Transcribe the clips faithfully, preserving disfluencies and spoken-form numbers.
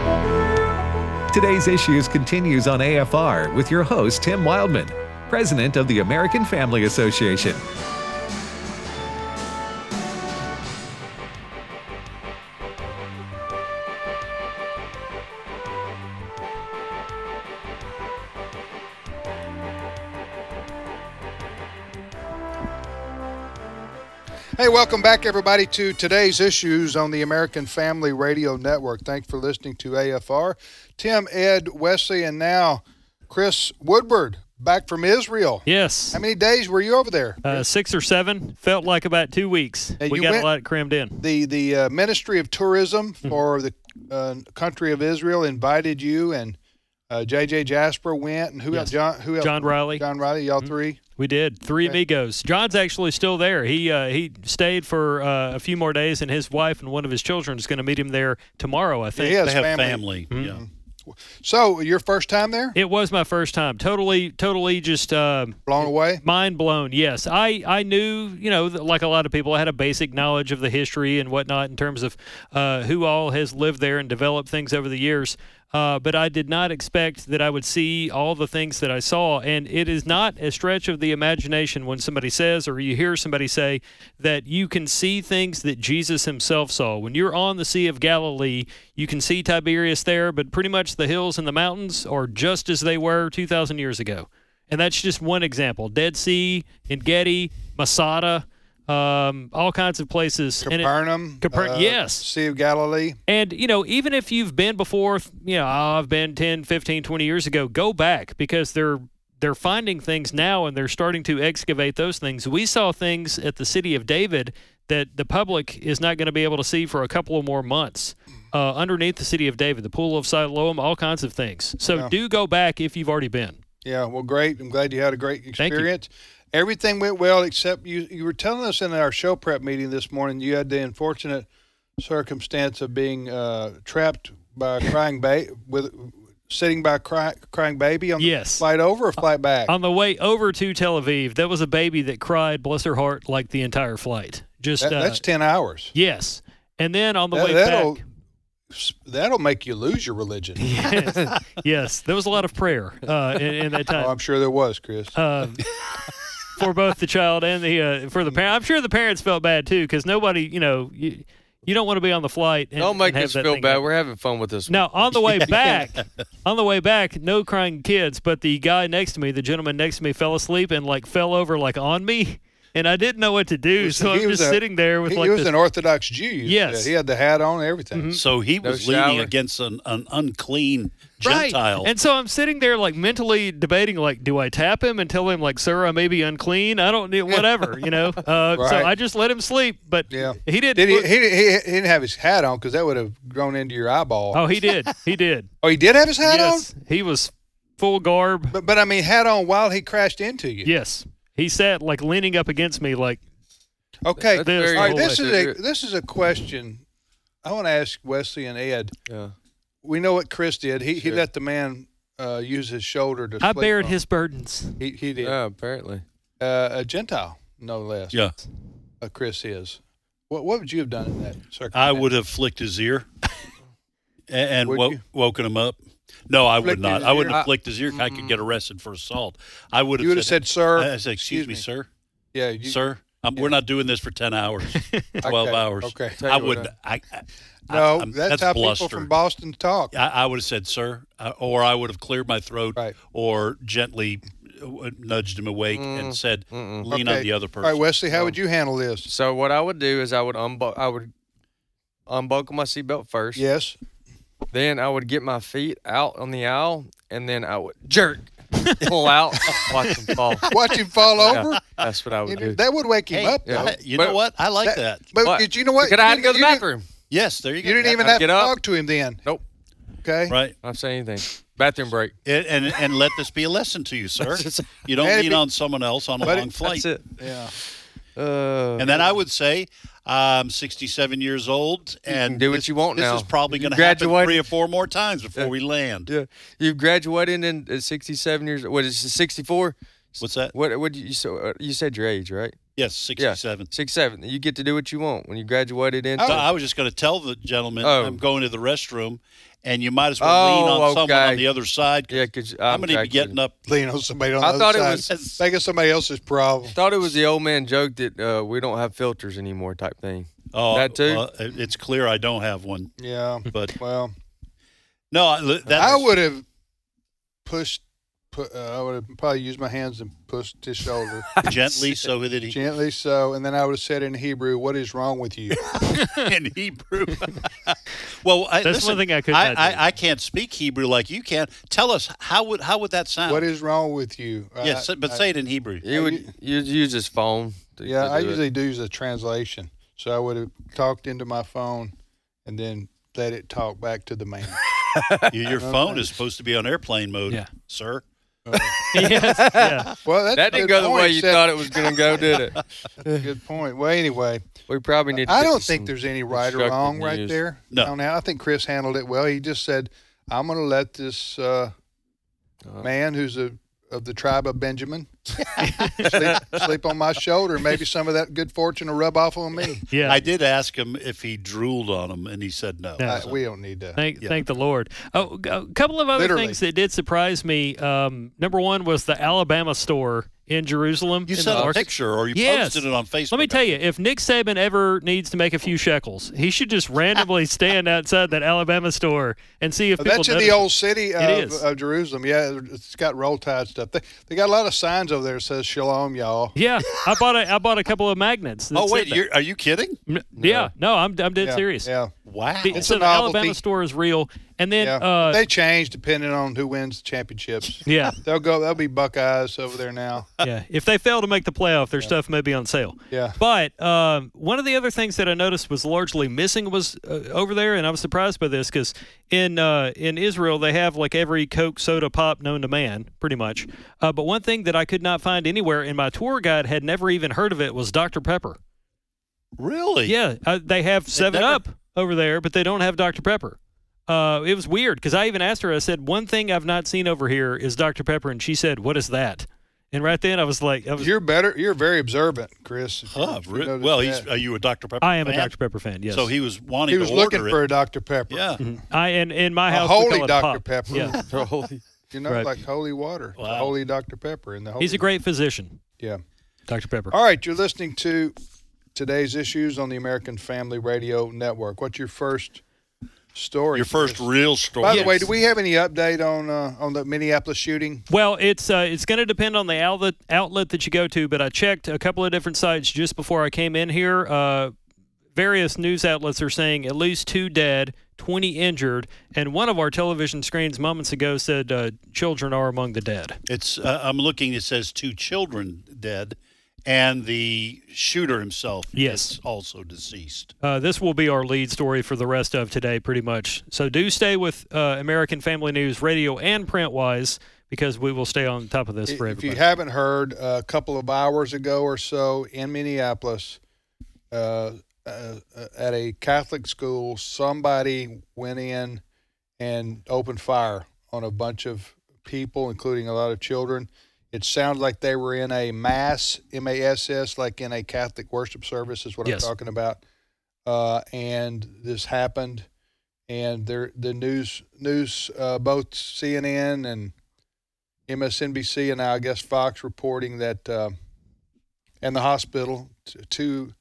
Today's Issues continues on A F R with your host, Tim Wildman, President of the American Family Association. Hey, welcome back, everybody, to Today's Issues on the American Family Radio Network. Thanks for listening to A F R. Tim, Ed, Wesley, and now Chris Woodward, back from Israel. Yes. How many days were you over there? Uh, six or seven. Felt like about two weeks. And we you got went- a lot crammed in. The the uh, Ministry of Tourism for the uh, country of Israel invited you, and uh, J J Jasper went, and who Yes. else? John, who else? John Riley. John Riley, y'all three? We did. Three Okay. amigos. John's actually still there. He uh, he stayed for uh, a few more days, and his wife and one of his children is going to meet him there tomorrow, I think. He has They have family. family. Yeah. So, your first time there? It was my first time. Totally, totally just uh, Blown away? mind blown. Yes, I, I knew, you know, that like a lot of people, I had a basic knowledge of the history and whatnot in terms of uh, who all has lived there and developed things over the years. Uh, but I did not expect that I would see all the things that I saw. And it is not a stretch of the imagination when somebody says, or you hear somebody say, that you can see things that Jesus himself saw. When you're on the Sea of Galilee, you can see Tiberias there, but pretty much the hills and the mountains are just as they were two thousand years ago. And that's just one example. Dead Sea, En-Gedi, Masada, um, all kinds of places. And it- Capernaum? Caper- uh, yes. Sea of Galilee? And, you know, even if you've been before, you know, oh, I've been ten, fifteen, twenty years ago, go back because they're they're finding things now and they're starting to excavate those things. We saw things at the City of David that the public is not going to be able to see for a couple of more months. Uh, underneath the City of David, the Pool of Siloam, all kinds of things. So Yeah. do go back if you've already been. Yeah, well, great. I'm glad you had a great Thank you. experience. Everything went well except you you were telling us in our show prep meeting this morning you had the unfortunate circumstance of being uh, trapped by a crying baby, with sitting by a cry, crying baby on the Yes. flight over or flight back? On the way over to Tel Aviv, there was a baby that cried, bless her heart, like the entire flight. Just That- uh, that's ten hours. yes. And then on the That, way that'll back. that'll make you lose your religion. yes, yes, there was a lot of prayer uh, in, in that Oh, time I'm sure there was, Chris. um, for both the child and the uh, for the parent. I'm sure the parents felt bad too because nobody, you know, you, you don't want to be on the flight. And, Don't make and have us that feel thing bad. happen. We're having fun with this. Now on the way back, on the way back, no crying kids, but the guy next to me, the gentleman next to me, fell asleep and like fell over like on me, and I didn't know what to do, was- so he I'm was just a- sitting there with he, like he was this. an Orthodox Jew. you Yes. said. He had the hat on and everything. So he No was leaning shower. against an, an unclean Right. Gentile. And so I'm sitting there like mentally debating, like, do I tap him and tell him, like, sir, I may be unclean? I don't need whatever, you know? Uh, So Right. I just let him sleep. But Yeah. he didn't. Did he, look- he? He he didn't have his hat on because that would have grown into your eyeball. Oh, he did. He did. Oh, he did have his hat yes. on? He was full garb. But, but I mean, hat on while he crashed into you. Yes. He sat, like, leaning up against me, like, Okay. That's this very All right. whole This way. is a this is a question I want to ask Wesley and Ed. Yeah. We know what Chris did. He he Sure. let the man uh, use his shoulder to. I sleep bared on. his burdens. He he did. Yeah, apparently. Uh, a Gentile, no less. Yeah. Uh, Chris is. What what would you have done in that circumstance? I would have flicked his ear and, and Would wo- you? woken him up. No, I would Flicked not. his I wouldn't ear? have flicked his ear. I could get arrested for assault. I would have You would have said, "Sir." I said, excuse, me, sir. Yeah. You, Sir, um, we're not doing this for ten hours, twelve Okay, hours. okay. Tell I you what, wouldn't. I, I, No, I'm- that's, that's how bluster. people from Boston talk. I, I would have said, sir, uh, or I would have cleared my throat Right. or gently uh, nudged him awake and said, mm-mm. lean Okay. on the other All person. right, Wesley, how would you handle this? So what I would do is I would unbu- I would unbuckle my seatbelt first. Yes. Then I would get my feet out on the aisle, and then I would jerk, pull out, watch them fall. Watch him fall over. Yeah, that's what I would do. That would wake him Hey, up, though. I- you But- know what? I like that. But What? did you know what? Because I had to go to the You didn't- bathroom. Yes, there you go. You didn't even I'd have to get up. talk to him then. Nope. Okay. Right. Not saying anything. Bathroom break. And, and and let this be a lesson to you, sir. You don't And if lean it- on someone else on a but it- long flight. That's it. Yeah. Uh, And then I would say, I'm sixty-seven years old, and can do what this, you want this now. is probably You going to happen graduated- three or four more times before Yeah. we land. yeah, you graduated in at sixty-seven years. What is it, sixty-four? What's that? What? What you so uh, you said your age, right? Yes, sixty-seven. sixty-seven. You get to do what you want when you graduated into. So I was just going to tell the gentleman Oh. I'm going to the restroom, and you might as well Oh, lean on someone okay. on the other side. 'Cause Yeah, because I'm going to be getting up. Lean on somebody on the I other thought it side. was- Think of somebody else's problem. thought it was the old man joke that uh, we don't have filters anymore type thing. Oh, That too? well, it's clear I don't have one. Yeah. But Well, no, I- that's, I would have pushed. Put, uh, I would have probably used my hands and pushed his shoulder gently so that he gently, so, and then I would have said in Hebrew, "What is wrong with you?" in Hebrew. Well, I, That's listen, one thing I could I, not do. I, I can't speak Hebrew like you can. Tell us how would how would that sound? What is wrong with you? Yes, I- but I- say it in Hebrew. You would you use his phone. To, Yeah, to I do it. usually do use a translation. So I would have talked into my phone and then let it talk back to the man. Your your phone is supposed to be on airplane mode, Yeah. sir. yes, yeah. Well, that's That a didn't good go the way point, you Seth. thought it was going to go, did it? Good point. Well, anyway, We probably need. To I get don't to think some there's any right or constructive wrong right news. there. No. on that. I think Chris handled it well. He just said, "I'm going to let this uh, Uh, man who's a of the tribe of Benjamin sleep, sleep on my shoulder. Maybe some of that good fortune will rub off on me." Yeah. I did ask him if he drooled on him, and he said no. No. Uh, So- we don't need that. Thank, Yeah. thank the Lord. Oh, a couple of other Literally. things that did surprise me. Um, number one was the Alabama store in Jerusalem. you in sent the a market. picture, or you Yes. posted it on Facebook. Let me tell you, if Nick Saban ever needs to make a few shekels, he should just randomly stand outside that Alabama store and see if But people that's in notice the it. old city of, is. of Jerusalem. Yeah, it's got roll tide stuff. They, they got a lot of signs over there that says "Shalom, y'all." Yeah, I bought a I bought a couple of magnets. that Oh said wait, that. you're, are you kidding? N- yeah, no, I'm I'm dead Yeah, serious. Yeah, Wow. The- It's so a the Alabama novelty. store is real, and then yeah. uh, They change depending on who wins the championships. yeah, They'll go. They'll be Buckeyes over there now. yeah. If they fail to make the playoff, their stuff may be on sale. Yeah. But um, one of the other things that I noticed was largely missing was uh, over there, and I was surprised by this because in uh, in Israel they have like every Coke, soda, pop known to man, pretty much. Uh, but one thing that I could not find anywhere, and my tour guide had never even heard of it, was Doctor Pepper. Really? Yeah, uh, they have Seven never- Up over there, but they don't have Doctor Pepper. Uh, it was weird because I even asked her. I said, "One thing I've not seen over here is Doctor Pepper," and she said, "What is that?" And right then I was like, I was, You're better. You're very observant, Chris. if you- Huh, if you re- noticed well, he's. that. Are you a Doctor Pepper? "I am a fan? Doctor Pepper fan." Yes. So he was wanting He was to looking order for it. a Doctor Pepper. Yeah. I in in my A house we holy call it Doctor pop. Pepper. Yeah, Holy. You know, Right. like holy water. The Wow. holy Doctor Pepper. And the holy he's a great physician, Yeah. Doctor Pepper. All right, you're listening to today's issues on the American Family Radio Network. What's your first story? Your first Chris? real story. By the Yes. way, do we have any update on uh, on the Minneapolis shooting? Well, it's uh, it's going to depend on the outlet outlet that you go to, but I checked a couple of different sites just before I came in here. Uh, various news outlets are saying at least two dead, twenty injured, and one of our television screens moments ago said uh, children are among the dead. It's. Uh, I'm looking. It says two children dead, and the shooter himself Yes. is also deceased. Uh, this will be our lead story for the rest of today, pretty much. So do stay with uh, American Family News, radio and print-wise, because we will stay on top of this for If everybody. you haven't heard, a couple of hours ago or so in Minneapolis, uh, uh, at a Catholic school, somebody went in and opened fire on a bunch of people, including a lot of children. It sounded like they were in a mass, M A S S, like in a Catholic worship service is what Yes. I'm talking about. Uh, and this happened, and there, the news, news, uh, both C N N and M S N B C and now I guess Fox reporting that, uh, and the hospital, t- two,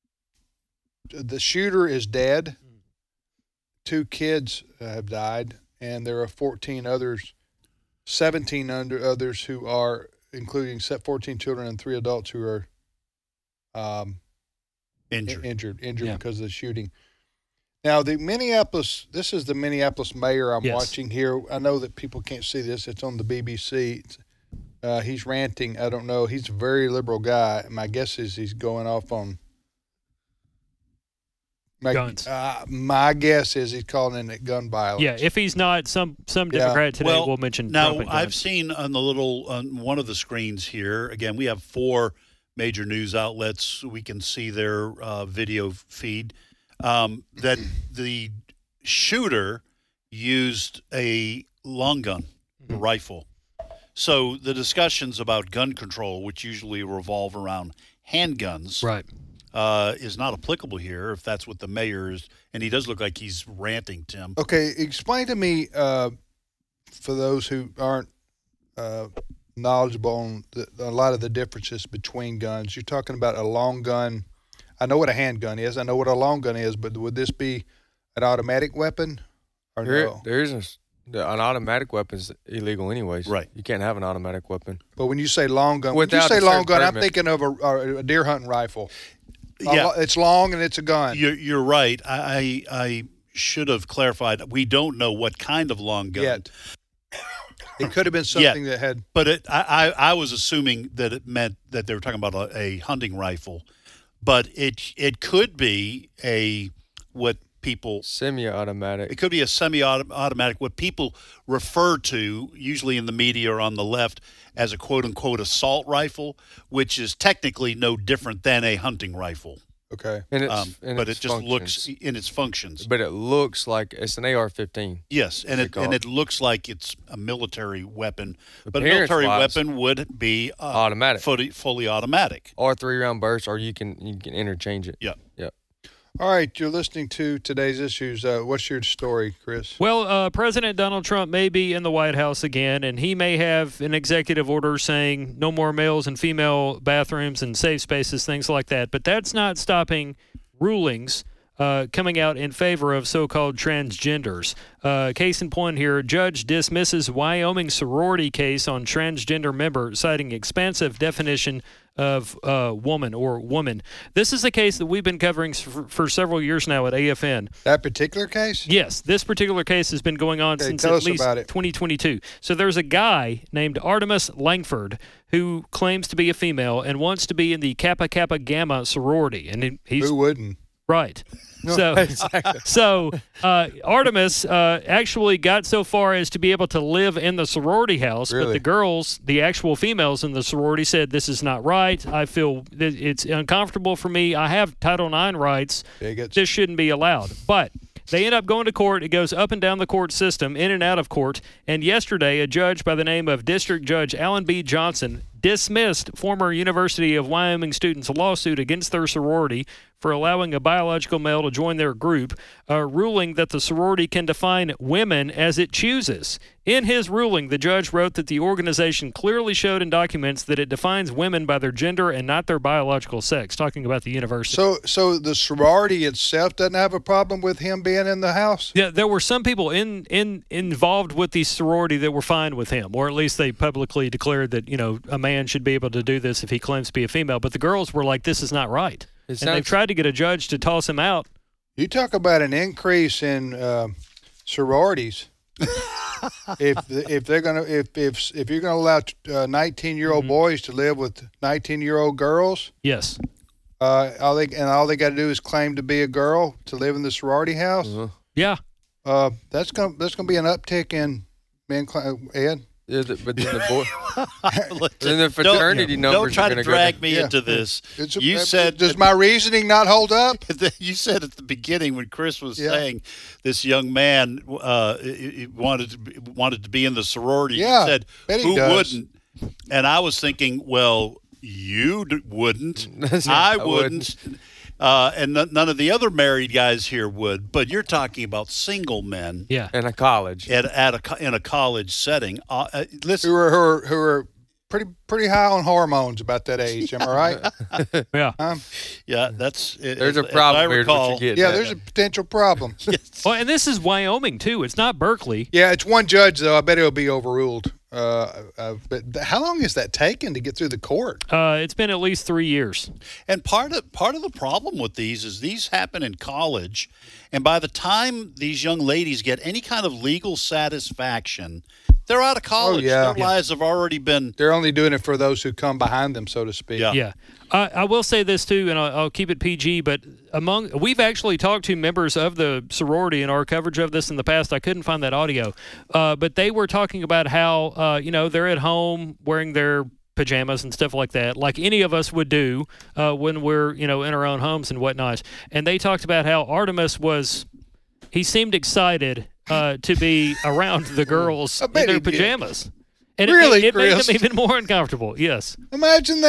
the shooter is dead. Two kids have died, and there are fourteen others, seventeen under others who are, including set fourteen children and three adults who are um, Injured. in- injured, injured Yeah. because of the shooting. Now, the Minneapolis, this is the Minneapolis mayor I'm Yes. watching here. I know that people can't see this. It's on the B B C. It's, uh, he's ranting. I don't know. He's a very liberal guy. My guess is he's going off on my, Guns. Uh, my guess is he's calling it gun violence. Yeah, if he's not, some some Yeah. Democrat today well, will mention now Trump and I've guns. seen on the little on one of the screens here. Again, we have four major news outlets. We can see their uh, video feed. Um, that the shooter used a long gun, a rifle. So the discussions about gun control, which usually revolve around handguns Right. uh, is not applicable here if that's what the mayor is. And he does look like he's ranting, Tim. Okay, explain to me, uh, for those who aren't uh, knowledgeable on the, a lot of the differences between guns. You're talking about a long gun. I know what a handgun is. I know what a long gun is, but would this be an automatic weapon or There, no? there isn't. The, an automatic weapon's illegal anyways. Right. You can't have an automatic weapon. But when you say long gun, when you Without say a long certain gun, I'm permit. thinking of a, a deer hunting rifle. A Yeah. lo- It's long and it's a gun. You're, you're right. I, I I should have clarified. We don't know what kind of long gun. Yet. It could have been Yeah. something that had. But it, I, I I was assuming that it meant that they were talking about a, a hunting rifle. But it it could be a what people Semi-automatic. it could be a semi-automatic, what people refer to, usually in the media or on the left, as a quote-unquote assault rifle, which is technically no different than a hunting rifle. Okay. And it's, Um, and but its it just functions. looks in its functions. But it looks like it's an A R fifteen. Yes, and it Call and it. it looks like it's a military weapon, but a military Appearance-wise, weapon would be uh, automatic. fully, fully automatic. Or three round burst, or you can you can interchange it. Yeah. Yep. All right. You're listening to today's issues. Uh, what's your story, Chris? Well, uh, President Donald Trump may be in the White House again, and he may have an executive order saying no more males and female bathrooms and safe spaces, things like that. But that's not stopping rulings uh, coming out in favor of so-called transgenders. Uh, case in point here, judge dismisses Wyoming sorority case on transgender member, citing expansive definition of uh, woman or woman. This is a case that we've been covering for, for several years now at A F N. That particular case? Yes, this particular case has been going on Okay, since tell at us least about it. twenty twenty-two. So there's a guy named Artemis Langford who claims to be a female and wants to be in the Kappa Kappa Gamma sorority, and he- he's Who wouldn't? right. So, so uh, Artemis uh, actually got so far as to be able to live in the sorority house, but Really? the girls, the actual females in the sorority, said, "This is not right. I feel that it's uncomfortable for me. I have Title nine rights. Bigots. This shouldn't be allowed." But they end up going to court. It goes up and down the court system, in and out of court. And yesterday, a judge by the name of District Judge Alan B. Johnson dismissed former University of Wyoming students' lawsuit against their sorority for allowing a biological male to join their group, uh, ruling that the sorority can define women as it chooses. In his ruling, the judge wrote that the organization clearly showed in documents that it defines women by their gender and not their biological sex, talking about the university. So, so the sorority itself doesn't have a problem with him being in the house? Yeah, there were some people in, in involved with the sorority that were fine with him, or at least they publicly declared that, you know, a man should be able to do this if he claims to be a female. But the girls were like, this is not right. It And sounds- they've tried to get a judge to toss him out. You talk about an increase in uh, sororities. if if they're gonna if if if you're gonna allow nineteen year old Mm-hmm. boys to live with nineteen year old girls, Yes. uh, all they and all they got to do is claim to be a girl to live in the sorority house. Uh-huh. Yeah. Uh, that's gonna that's gonna be an uptick in men. cl- Ed, Yeah, the- but then the boy, Look, then the don't- fraternity Don't numbers try are to going to drag go. me Yeah. into this. It's- You uh, said does my reasoning not hold up? you said at the beginning when Chris was Yeah. saying this young man uh, he- he wanted to be, wanted to be in the sorority. Yeah, he said bet he who does. wouldn't? And I was thinking, well, you d- wouldn't, Yeah, I I wouldn't, uh, and n- none of the other married guys here would. But you're talking about single men Yeah. In a college. at at a co- in a college setting. Uh, uh, listen, Who are who are, who are pretty pretty high on hormones about that age? Am I right? Yeah. Um, yeah, that's There's as- a as problem I here. is what recall, you get. yeah, there's a potential problem. Well, and this is Wyoming, too. It's not Berkeley. Yeah, it's one judge though. I bet it'll be overruled. Uh, uh, but th- how long is that taken to get through the court? Uh, it's been at least three years. And part of part of the problem with these is these happen in college, and by the time these young ladies get any kind of legal satisfaction, they're out of college. yeah. Their lives have already been. They're only doing it for those who come behind them, so to speak. Yeah. Yeah. I, I will say this, too, and I'll, I'll keep it P G, but among we've actually talked to members of the sorority in our coverage of this in the past. I couldn't find that audio. Uh, but they were talking about how, uh, you know, they're at home wearing their pajamas and stuff like that, like any of us would do uh, when we're, you know, in our own homes and whatnot. And they talked about how Artemis was, he seemed excited uh, to be around the girls I in bet their he did. pajamas. And Really, it, made, it made Chris? them even more uncomfortable. Yes. Imagine that.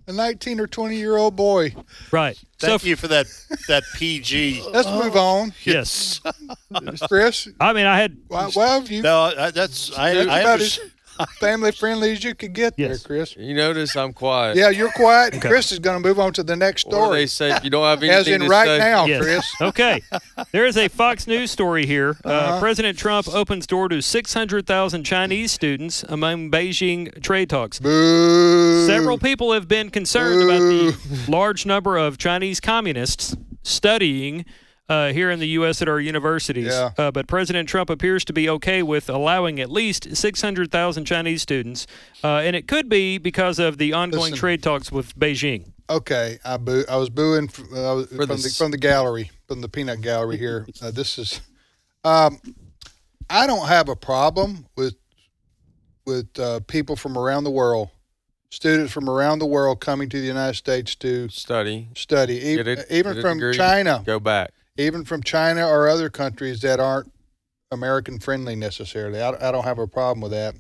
A nineteen or twenty year old boy. Right. Thank so, you for that that P G. Let's move on. Yes. Chris, I mean, I had. well, well you No, I- that's I. you're I about as understand. family friendly as you could get Yes. there, Chris. You notice I'm quiet. Yeah, you're quiet. Chris is going to move on to the next Or story. they say if you don't have As anything in to right say. now, Yes. Chris. Okay. There is a Fox News story here. Uh, Uh-huh. President Trump opens door to six hundred thousand Chinese students among Beijing trade talks. Boo. Several people have been concerned about the large number of Chinese communists studying uh, here in the U S at our universities. Yeah. Uh, but President Trump appears to be okay with allowing at least six hundred thousand Chinese students. Uh, and it could be because of the ongoing Listen. trade talks with Beijing. Okay, I boo. I was booing from, uh, I was- from the the s- from the gallery, from the peanut gallery here. Uh, this is, um, I don't have a problem with with uh, people from around the world, students from around the world coming to the United States to Study. study, e- Get it- even get a from degree, China, Go back. even from China or other countries that aren't American friendly necessarily. I, I don't have a problem with that.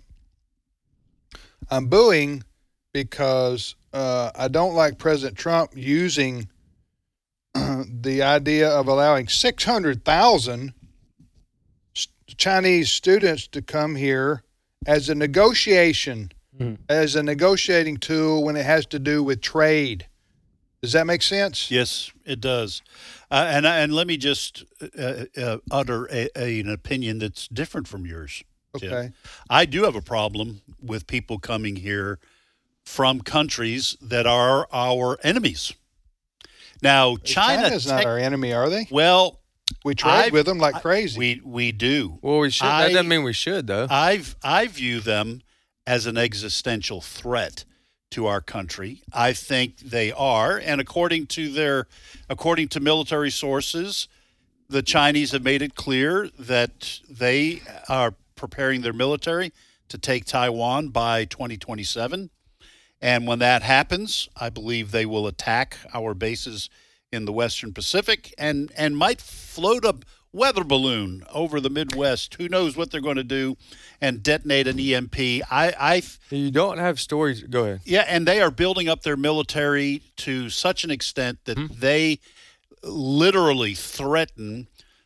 I'm booing because uh, I don't like President Trump using the idea of allowing six hundred thousand Chinese students to come here as a negotiation, Mhm. as a negotiating tool when it has to do with trade. Does that make sense? Yes, it does. Uh, and and let me just uh, uh, utter a, a, an opinion that's different from yours. Tim. Okay. I do have a problem with people coming here from countries that are our enemies. Now, China, China's not tech- our enemy, are they? well, We trade I've- with them like crazy. we we do. Well, we should. I- that doesn't mean we should, though. I've I view them as an existential threat to our country. I think they are, and according to their, according to military sources, the Chinese have made it clear that they are preparing their military to take Taiwan by twenty twenty-seven. And when that happens, I believe they will attack our bases in the Western Pacific and, and might float a weather balloon over the Midwest. Who knows what they're going to do, and detonate an E M P. I, I, You don't have stories. Go ahead. yeah, and they are building up their military to such an extent that they literally threaten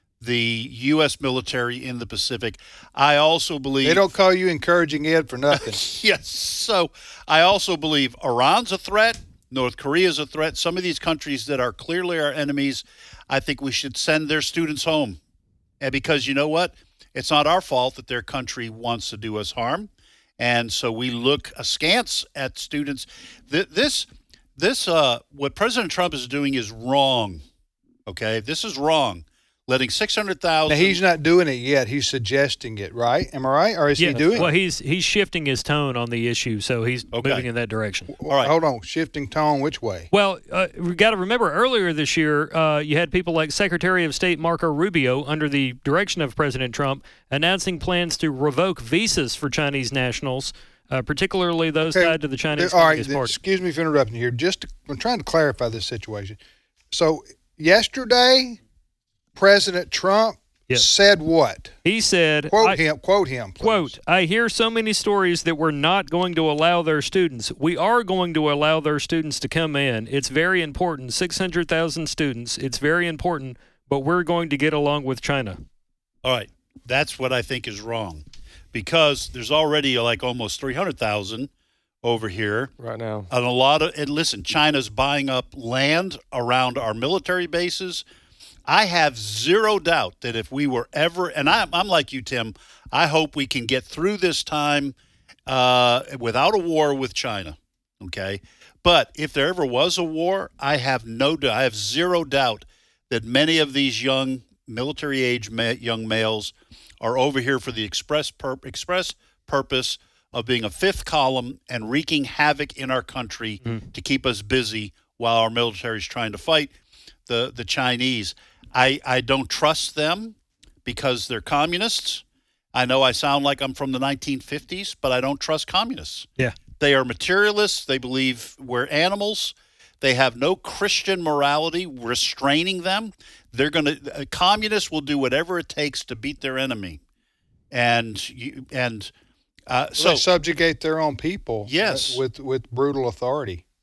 the U S military in the Pacific. I also believe they don't call you encouraging Ed for nothing. Yes. So I also believe Iran's a threat. North Korea is a threat. Some of these countries that are clearly our enemies, I think we should send their students home. And because you know what? It's not our fault that their country wants to do us harm. And so we look askance at students. Th- This, this, uh, what President Trump is doing is wrong. Okay? This is wrong. Letting six hundred thousand. Now, he's not doing it yet. He's suggesting it, right? Am I right? Or is he doing Well, it? he's he's shifting his tone on the issue, so he's Okay. moving in that direction. All right. Hold on. Shifting tone which way? Well, uh, we got to remember earlier this year, uh, you had people like Secretary of State Marco Rubio, under the direction of President Trump, announcing plans to revoke visas for Chinese nationals, uh, particularly those Okay. tied to the Chinese All right. Communist then, Party. excuse me for interrupting here. Just to, I'm trying to clarify this situation. So yesterday, President Trump Yes. said what? He said, Quote I- him. Quote him. Please. Quote, I hear so many stories that we're not going to allow their students. We are going to allow their students to come in. It's very important. six hundred thousand students. It's very important, but we're going to get along with China. All right. That's what I think is wrong, because there's already like almost three hundred thousand over here. Right now. And a lot of, and listen, China's buying up land around our military bases. I have zero doubt that if we were ever, and I, I'm like you, Tim, I hope we can get through this time uh, without a war with China. Okay. But if there ever was a war, I have no doubt, I have zero doubt that many of these young military age ma- young males are over here for the express pur- express purpose of being a fifth column and wreaking havoc in our country to keep us busy while our military is trying to fight the, the Chinese. I, I don't trust them because they're communists. I know I sound like I'm from the nineteen fifties, but I don't trust communists. Yeah. They are materialists. They believe we're animals. They have no Christian morality restraining them. They're going to, communists will do whatever it takes to beat their enemy. And, you, and, uh, So so, subjugate their own people. Yes. uh, with with brutal authority.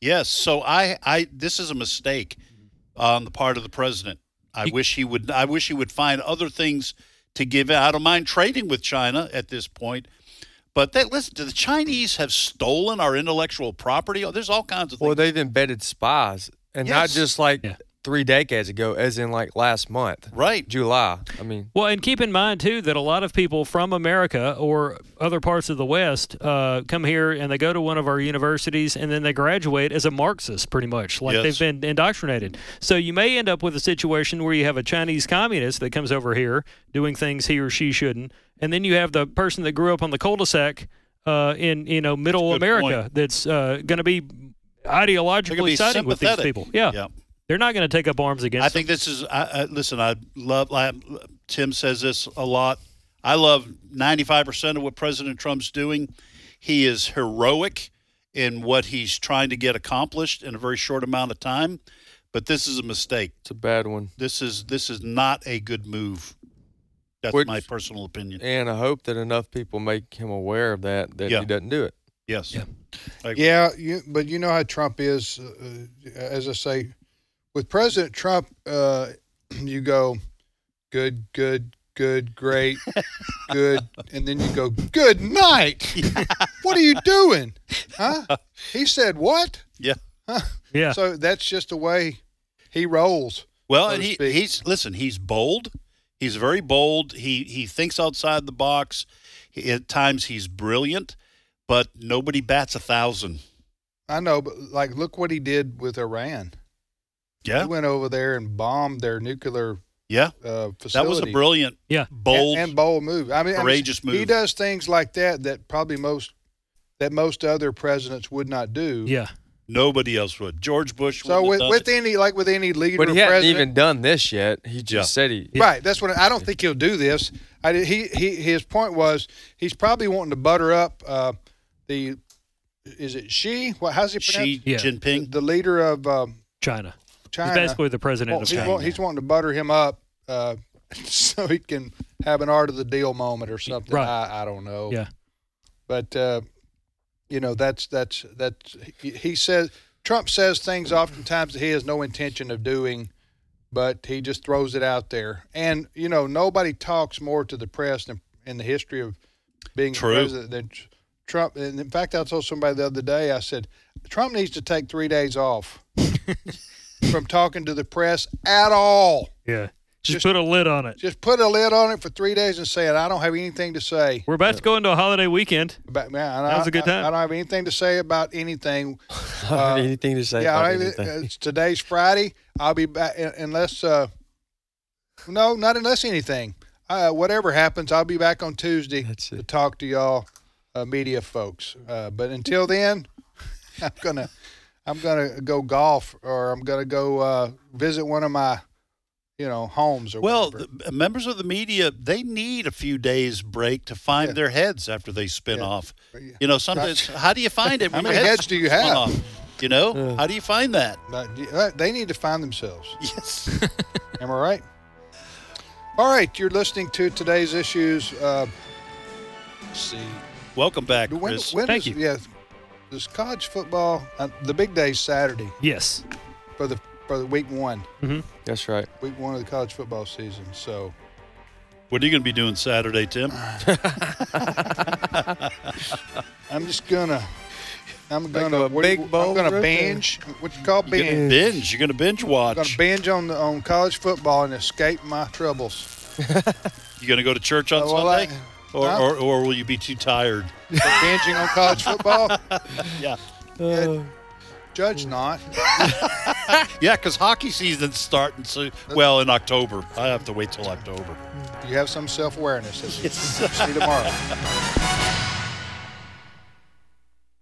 Yes. So I, I, this is a mistake on the part of the president. I wish he would. I wish he would find other things to give. I don't mind trading with China at this point, but they, listen. The Chinese have stolen our intellectual property. Oh, there's all kinds of things. Well, they've embedded spies, and not Yes. just like Yeah. three decades ago, as in like last month, Right. July. I mean, Well, and keep in mind, too, that a lot of people from America or other parts of the West uh, come here and they go to one of our universities and then they graduate as a Marxist, pretty much. Like Yes. they've been indoctrinated. So you may end up with a situation where you have a Chinese communist that comes over here doing things he or she shouldn't. And then you have the person that grew up on the cul-de-sac uh, in, you know, middle That's a good America point. that's uh, going to be They're gonna ideologically be siding with these sympathetic. people. Yeah. Yeah. They're not going to take up arms against I think this is. I, I, listen, I love. I, Tim says this a lot. I love ninety-five percent of what President Trump's doing. He is heroic in what he's trying to get accomplished in a very short amount of time. But this is a mistake. it's a bad one. This is this is not a good move. That's Which- my personal opinion. And I hope that enough people make him aware of that, that Yeah. he doesn't do it. Yes. Yeah. I agree. Yeah, you, but you know how Trump is. Uh, as I say, with President Trump, uh, you go good, good, good, great, good, and then you go good night. What are you doing? Huh? He said what? Yeah. Yeah. So that's just the way he rolls. Well, so and to he, speak. he's listen. He's bold. He's very bold. He he thinks outside the box. He, at times, he's brilliant, but nobody bats a thousand. I know, but like, look what he did with Iran. Yeah. He went over there and bombed their nuclear Yeah. uh, facility. That was a brilliant, Yeah. bold, and, and bold move. I mean, I mean, courageous He move. does things like that that probably most that most other presidents would not do. Yeah. Nobody else would. George Bush. So wouldn't with, have with done it. any like with any leader But he or hadn't president, even done this yet. He just Yeah. said he. right? That's what I don't think he'll do this. I did- he he his point was he's probably wanting to butter up uh, the is it Xi? What how's he pronounce? Xi Yeah. Jinping. The leader of um, China. China. He's basically the president Well, of he's, China. want, he's wanting to butter him up uh, so he can have an art of the deal moment or something. Right. I, I don't know. Yeah. But uh, you know, that's that's that's he, he says Trump says things oftentimes that he has no intention of doing, but he just throws it out there. And you know, nobody talks more to the press than in the history of being True. president than Trump. And in fact, I told somebody the other day, I said, Trump needs to take three days off from talking to the press at all. Yeah. Just, Just- put a lid on it. Just put a lid on it for three days and say, I don't have anything to say. We're about to go into a holiday weekend. About, man, That was a good time. I, I don't have anything to say about anything. I don't have anything to say yeah, about I, anything. it's today's Friday. I'll be back unless, uh, no, not unless anything. Uh, whatever happens, I'll be back on Tuesday That's to it. talk to y'all, uh, media folks. Uh, but until then, I'm gonna, I'm gonna go golf or I'm gonna go uh, visit one of my, you know, homes or Well, whatever. the, members of the media, they need a few days break to find Yeah. their heads after they spin Yeah. off. You know, sometimes, how do you find it? How when many your heads do you spun have? off? You know, how do you find that? But, uh, they need to find themselves. Yes. Am I right? All right, you're listening to today's issues. Uh, let's see. Welcome back, When, Chris. when Thank is- you. Yeah, this college football. Uh, the big day's Saturday Yes. for the for the week one, That's right. week one of the college football season. So What are you going to be doing Saturday, Tim? I'm just gonna. I'm Like gonna a what- big I'm bowl gonna right binge. What you call You're going to binge? binge. You're going to binge I'm gonna watch. binge on the, on college football and escape my troubles. You going to go to church on Uh, well, I- Sunday? or, huh? or, or will you be too tired? Binging on college football. Yeah. Uh, Judge not. Yeah, because hockey season's starting soon. Well, in October. I have to wait till October. You have some self awareness. See you tomorrow.